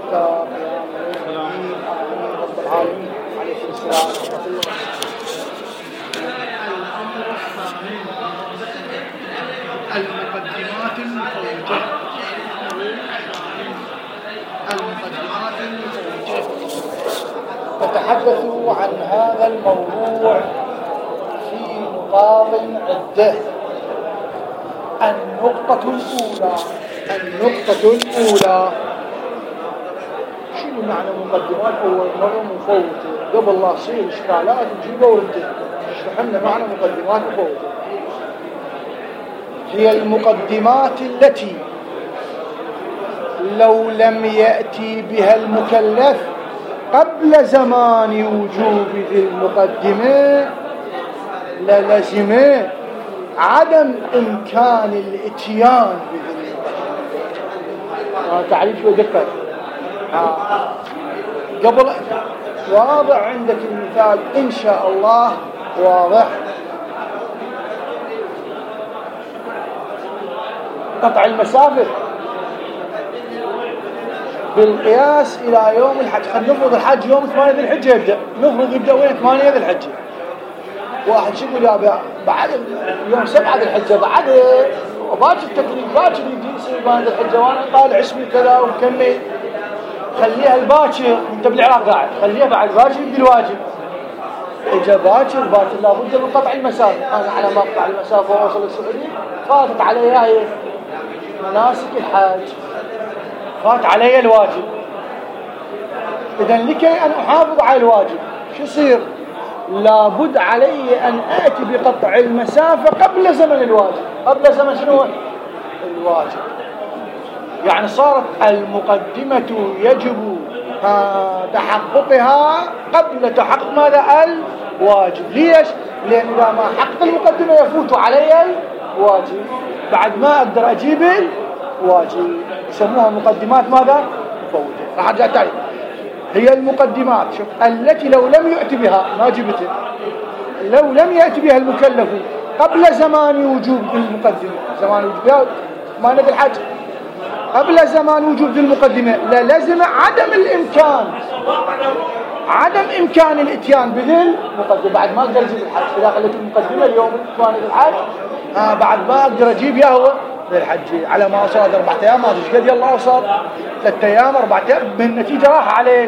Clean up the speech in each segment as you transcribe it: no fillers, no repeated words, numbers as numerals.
حتى قيام الدين. آمين رب العالمين. عليكم السلام ورحمة الله. الأمر الثاني المقدمات المفوتة. المقدمات المفوتة نتحدث عن هذا الموضوع في نقاط عدة. النقطة الأولى شنو معنى مقدمات؟ أول مرة مفوتة قبل لا تصير إشكالات نجيبها ورده اشرح لنا معنى مقدمات مفوتة. هي المقدمات التي لو لم يأتي بها المكلف قبل زمان وجوب ذي المقدمة للزم عدم إمكان الإتيان بذي المقدمة. تعريف شو دقة قبل واضح عندك المثال إن شاء الله واضح. قطع المسافة بالقياس إلى يوم الحج. خلينا نفرض الحج يوم 8 ذي الحجة يبدأ. نفرض يبدأ وين 8 ذي الحجة. واحد شو يقول يا بعد يوم 7 ذي الحجة بعد باكر التكليف باكر يجي يصير 8 ذي الحجة وانا طالع اسمي كذا ومكمل. خليها الباكر انت بالعراق قاعد خليها بعد باكر يبدي الواجب. اجا باكر لابد من قطع المسافة. انا على ما اقطع المسافة واوصل السعودية فاتت علي مناسك الحج فات علي الواجب. إذن لكي أن أحافظ على الواجب شو يصير؟ لابد علي أن آتي بقطع المسافة قبل زمن الواجب. قبل زمن شنو؟ الواجب. يعني صارت المقدمة يجب تحققها قبل تحقق ماذا؟ الواجب. ليش؟ لأن إذا ما حقق المقدمة يفوت علي الواجب بعد ما أقدر أجيب الواجب. يسموها مقدمات ماذا؟ مفوتة. راح أرجع تاني. هي المقدمات شوف التي لو لم يأتي بها ما جبته. لو لم يأتي بها المكلف قبل زمان وجوب المقدمة. زمان وجوب ما ندري الحج قبل زمان وجوب المقدمة لازم عدم إمكان الإتيان بذل المقدمة. بعد ما أقدر أجيب الحج إذا خليت المقدمة اليوم 8 الحج بعد ما أقدر أجيب ياهو للحج على ما أوصل 4 أيام ما أدري قد يلا أوصل 3 أيام 4 أيام بالنتيجة راح عليه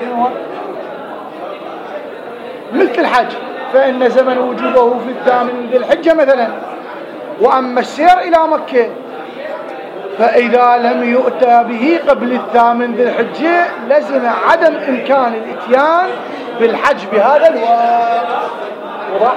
مثل الحج. فإن زمن وجوبه في 8 ذي الحجة مثلا. وأما السير إلى مكة فإذا لم يؤتى به قبل 8 ذي الحجة لزم عدم إمكان الإتيان بالحج بهذا الوقت.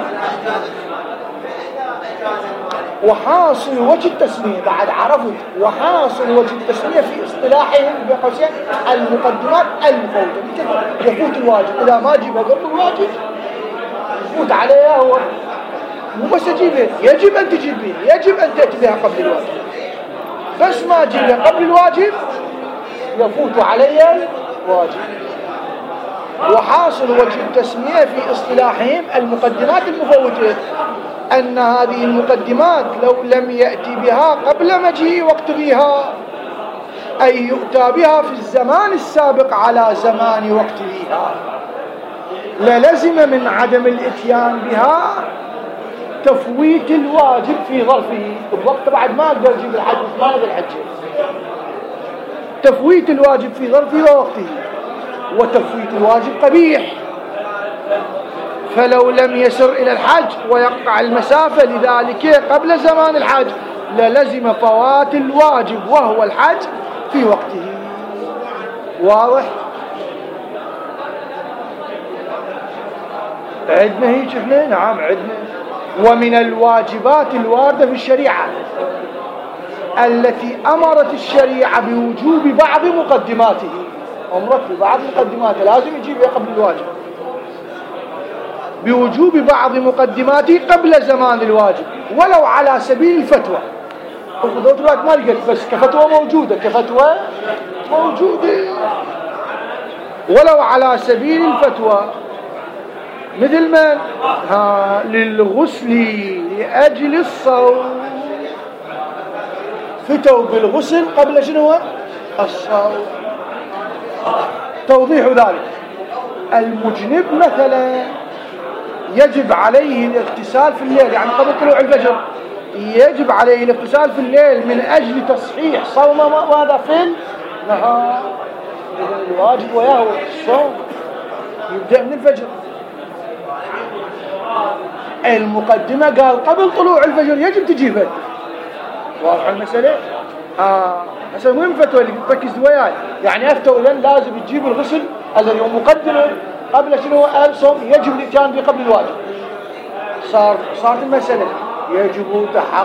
وحاصل وجه التسمية بعد عرفت وحاصل وجه التسمية في اصطلاحهم بقوسين المقدمات المفوتة. يفوت الواجب إذا ما جيبها قبل الواجب يفوت عليها هو مو بس تجيبها يجب أن تجيب بها يجب أن تأتي بها قبل الواجب. بس ما جيبها قبل الواجب يفوت عليها الواجب. وحاصل وجه التسمية في اصطلاحهم المقدمات المفوتة أن هذه المقدمات لو لم يأتي بها قبل مجيء وقت بها أي يؤتى بها في الزمان السابق على زمان وقت بها للزم من عدم الإتيان بها تفويت الواجب في ظرفه. الوقت بعد ما أقدر أجيب الحج ما هذا الحج. تفويت الواجب في ظرفه ووقته. وتفويت الواجب قبيح. فلو لم يسر إلى الحج ويقطع المسافة لذلك قبل زمان الحج للزم فوات الواجب وهو الحج في وقته. واضح؟ عدنا هيك احنا؟ نعم عدنا. ومن الواجبات الواردة في الشريعة التي أمرت الشريعة بوجوب بعض مقدماته. أمرت ببعض مقدماته لازم يجيبها قبل الواجب. بوجوب بعض مقدماته قبل زمان الواجب ولو على سبيل الفتوى. وخذوت لك ما لقيت بس كفتوى موجودة. كفتوى موجودة ولو على سبيل الفتوى. مثل من للغسل لأجل الصوم. فتوا بالغسل قبل شنو؟ الصوم. توضيح ذلك: المجنب مثلا يجب عليه الاغتسال في الليل، يعني قبل طلوع الفجر يجب عليه الاغتسال في الليل من أجل تصحيح صوم ماذا في النهار. الواجب وياه الصوم يبدأ من الفجر. المقدمة قال قبل طلوع الفجر يجب تجيبه. واضح المسألة؟ هسه مهم فتوى اللي تركز وياي، يعني أفتوا إذن لازم تجيب الغسل الذي هو مقدمة قبل شنو الصوم، يجب الاتيان به قبل الواجب. صارت المسألة يجب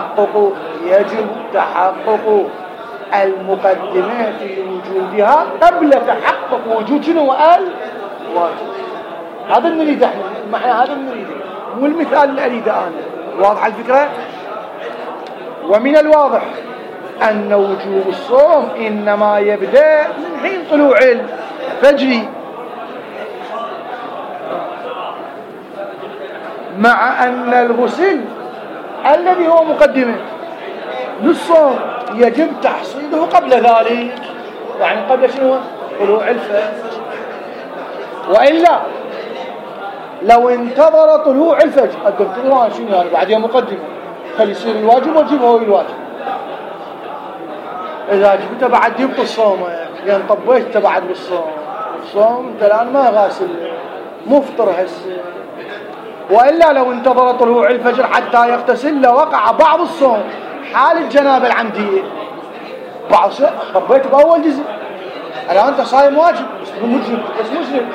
تحقق المقدمة في وجودها قبل تحقق وجود شنو الواجب. هذا نريد احنا، معنى هذا نريده، مو المثال اللي اريده انا. واضح الفكرة؟ ومن الواضح أن وجوب الصوم إنما يبدأ من حين طلوع الفجر، مع أن الغسل الذي هو مقدمة للصوم يجب تحصيله قبل ذلك، يعني قبل شنو؟ طلوع الفجر. وإلا لو انتظر طلوع الفجر الدكتور شنو يعني بعدين مقدمة، خلي يصير الواجب وجيبه هو الواجب. إذا جبت بعد يبطل صومك، لأن طبيت بعد بالصوم أنت الآن ما غاسل مفطر هسه. وإلا لو انتظر طلوع الفجر حتى يغتسل لوقع بعض الصوم حال الجنابة العمدية. بعض طبيت بأول جزء، الآن أنت صايم واجب بس مجرم، بس مسلم.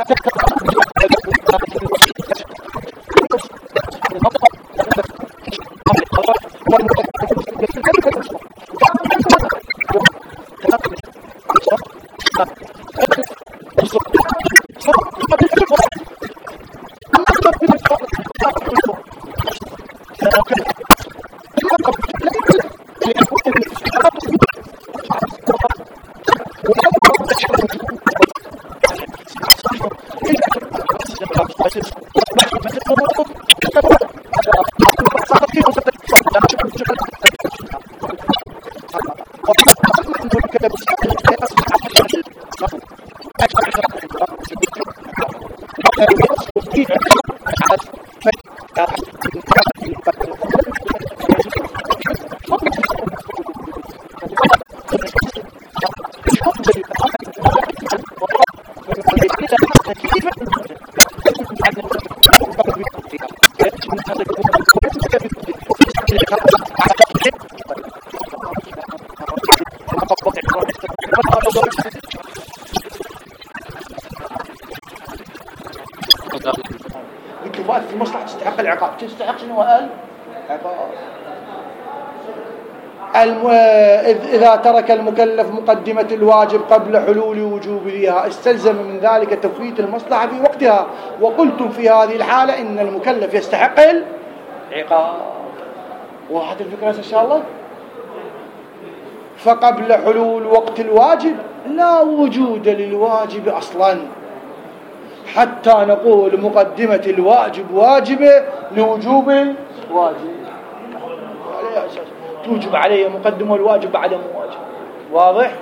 قلت له فائدة المصلحة تستحق العقاب. تستحق شنو؟ عقاب. إذا ترك المكلف مقدمة الواجب قبل حلول وجوبها استلزم من ذلك تفويت المصلحة في وقتها، وقلتم في هذه الحالة إن المكلف يستحق العقاب. واحد الفكرة إن شاء الله. فقبل حلول وقت الواجب لا وجود للواجب أصلا حتى نقول مقدمة الواجب واجبة لوجوب الواجب. عليه أساس توجب عليه مقدمة الواجب بعد مواجب. واضح؟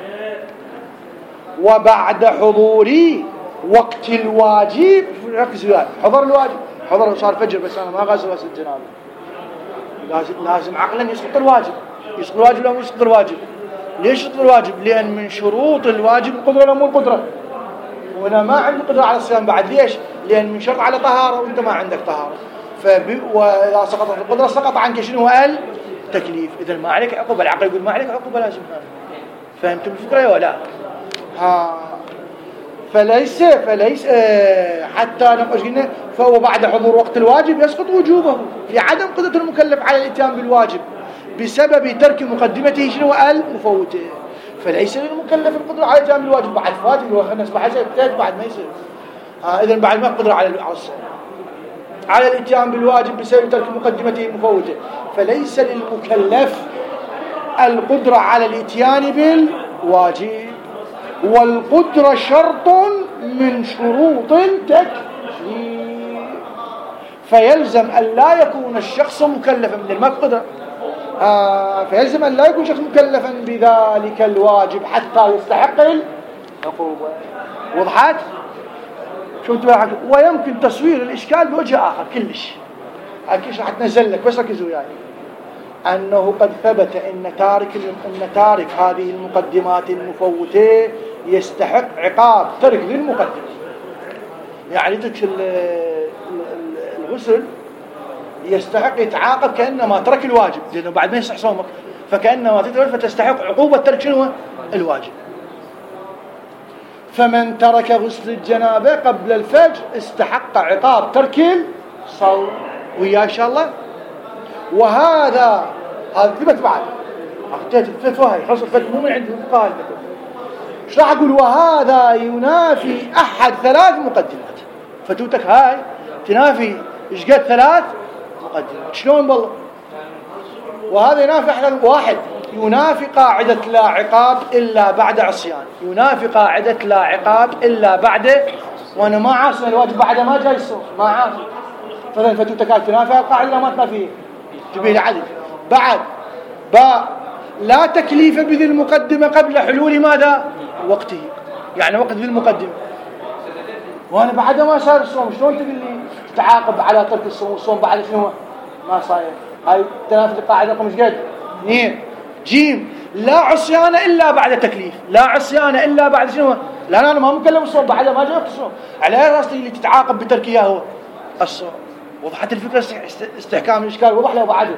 وبعد حضور وقت الواجب، ركز وياي، حضر الواجب، حضر صار فجر بس أنا ما غسل غسل الجنابة، لازم عقلا يسقط الواجب. يسقط الواجب ولا مو يسقط الواجب؟ ليش يسقط الواجب؟ لأن من شروط الواجب القدرة ولا مو القدرة؟ وأنا ما عندي قدرة على الصيام بعد. ليش؟ لأن من شرط على طهارة وأنت ما عندك طهارة. وإذا سقطت القدرة سقط عنك شنو؟ التكليف. إذا ما عليك عقوبة. العقل يقول ما عليك عقوبة لازم. فهمتم الفكرة ولا لا؟ فليس حتى نقول قلنا فهو بعد حضور وقت الواجب يسقط وجوبه لعدم قدرة المكلف على الاتيان بالواجب بسبب ترك مقدمته شنو؟ المفوته. فليس للمكلف القدرة على الاتيان بالواجب بعد فاتن والناس بحسب بعد ما يصير. إذا بعد ما قدر على الاتيان بالواجب بسبب ترك مقدمته المفوته، فليس للمكلف القدرة على الاتيان بالواجب. والقدرة شرط من شروط التكليف، فيلزم أن لا يكون الشخص مكلفا من المقدرة. فيلزم أن لا يكون شخص مكلفا بذلك الواجب حتى يستحق العقوبة. وضحت؟ ويمكن تصوير الإشكال بوجه آخر كلش راح تنزل لك، بس ركزوا يعني أنه قد ثبت أن تارك هذه المقدمات المفوتة يستحق عقاب ترك ذي المقدمة. يعني ترك الغسل يستحق يتعاقب كأنما ترك الواجب، لأنه بعد ما يصح صومك فكأنما تترك فتستحق عقوبة ترك شنو؟ الواجب. فمن ترك غسل الجنابة قبل الفجر استحق عقاب ترك الصوم. ويا إن شاء الله. وهذا ثبت بعد أخذت الفتوى هاي حصل فتوى مو من عند الفقهاء. ايش راح أقول؟ وهذا ينافي أحد ثلاث مقدمات. فتوتك هاي تنافي إيش قد ثلاث مقدمات. شلون والله؟ وهذا ينافي أحد واحد، ينافي قاعدة لا عقاب إلا بعد عصيان، ينافي قاعدة لا عقاب إلا بعد، وأنا ما عاصم الواجب بعد ما جاي الصوم ما عاصم. فإذا فتوتك هاي تنافي القاعدة ما تنافيه تبيه لعدل. بعد لا تكليف بذي المقدمة قبل حلول ماذا؟ وقته، يعني وقت ذي المقدمة. وأنا بعد ما صار الصوم شلون تقول لي تتعاقب على ترك الصوم والصوم بعد شنو ما صاير؟ هاي تنافي القاعدة رقم ايش قد؟ 2. جيم لا عصيان إلا بعد تكليف، لا عصيان إلا بعد شنو؟ لا أنا ما مكلم الصوم بعد ما جاء الصوم، على راسي اللي تتعاقب بترك إياه هو الصوم. وضحت الفكرة؟ استحكام الإشكال وضح له بعده.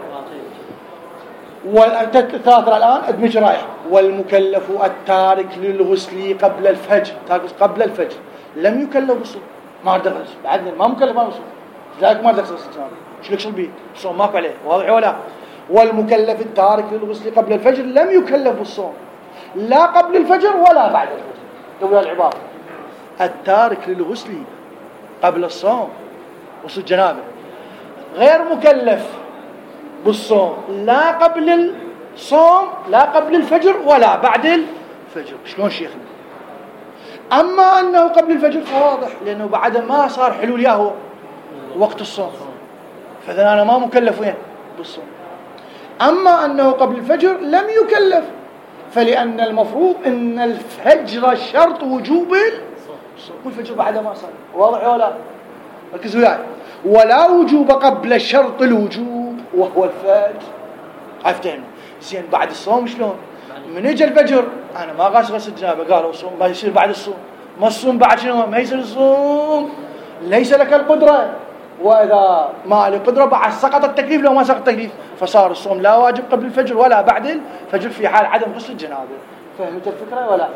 والثالثة الآن ادمج رايح. والمكلف التارك للغسل قبل الفجر، قبل الفجر لم يكلف بالصوم، ما أقدر بعدنا ما مكلف بالصوم، لذلك ما أقدر أغسل جنابه. شو يقصد به؟ الصوم ماكو عليه، واضح ولا؟ والمكلف التارك للغسل قبل الفجر لم يكلف بالصوم لا قبل الفجر ولا بعد الفجر. قبل العبارة التارك للغسل قبل الصوم غسل الجنابه غير مكلف بالصوم لا قبل الصوم لا قبل الفجر ولا بعد الفجر. شلون شيخنا؟ أما أنه قبل الفجر فواضح، لأنه بعد ما صار حلول ياهو وقت الصوم، فإذا أنا ما مكلف وين بالصوم. أما أنه قبل الفجر لم يكلف، فلأن المفروض أن الفجر شرط وجوب الصوم، والفجر بعد ما صار. واضح ولا؟ ركزوا وياي. ولا وجوب قبل شرط الوجوب وهو الفجر. عرفتين؟ زين بعد الصوم شلون؟ من اجى الفجر انا ما غسل جنابه، قالوا الصوم ما يصير بعد الصوم، ما الصوم بعد شنو؟ ما يصير الصوم، ليس لك القدره، واذا ما له قدره بعد سقط التكليف. لو ما سقط التكليف فصار الصوم لا واجب قبل الفجر ولا بعد الفجر في حال عدم غسل الجنابه. فهمت الفكره ولا؟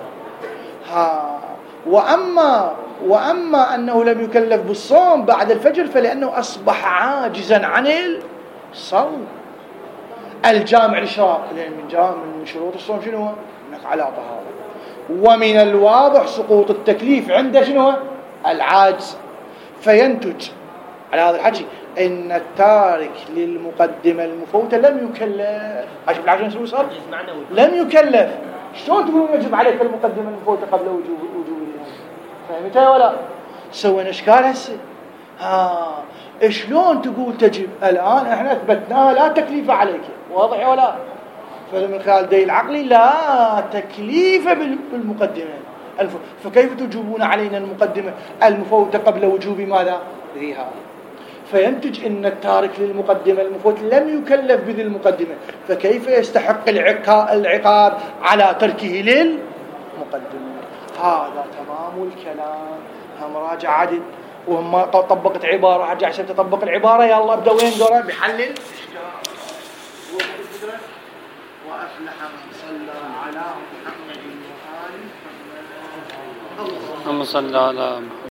وأما أنه لم يكلف بالصوم بعد الفجر فلأنه أصبح عاجزا عن الصوم الجامع للشراب، لأن من شروط الصوم شنو؟ أنك على طهارة. ومن الواضح سقوط التكليف عند شنو؟ العاجز. فينتج على هذا الحكي إن التارك للمقدمة المفوتة لم يكلف. عشان بالعشان شنو صار؟ لم يكلف. شلون تقولون يجب عليك المقدمة المفوتة قبل وجوب فهمتها ولا؟ سوينا اشكال هسه. شلون تقول تجب؟ الان احنا اثبتناها لا تكليف عليك، واضح ولا؟ فمن خلال دليل عقلي لا تكليف بالمقدمه فكيف تجيبون علينا المقدمه المفوته قبل وجوب ماذا؟ ذيها. فينتج ان التارك للمقدمه المفوت لم يكلف بذي المقدمه، فكيف يستحق العقاب على تركه للمقدمه؟ هذا تمام الكلام. مراجع عدل وما طبقت عبارة حاجة عشان تطبق العبارة. يلا ابدأ وين دورة بحلل وأفلح من صلى على محمد وآل محمد. اللهم صل على محمد.